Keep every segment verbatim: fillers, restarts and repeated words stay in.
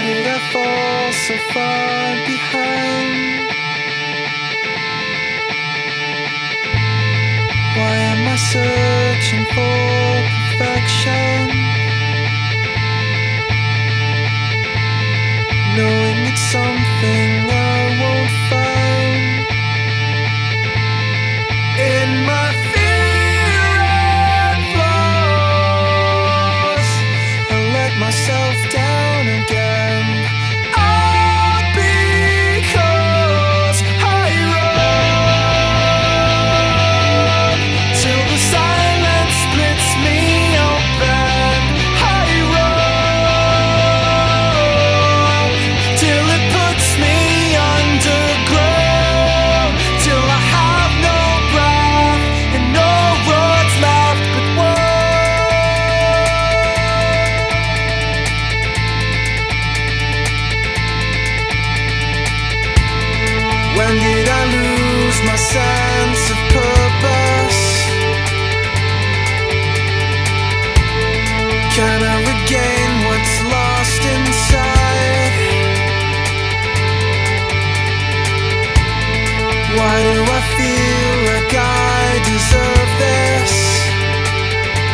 did I fall so far behind? Why am I searching for perfection, knowing it's something I won't find? In my fear and flaws, I let myself down again. All because I run till the silence splits me open. I run till it puts me underground, till I have no breath and no words left but one. When did I lose my sense of purpose? Can I regain what's lost inside? Why do I feel like I deserve this?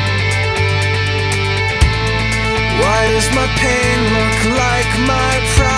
Why does my pain look like my pride?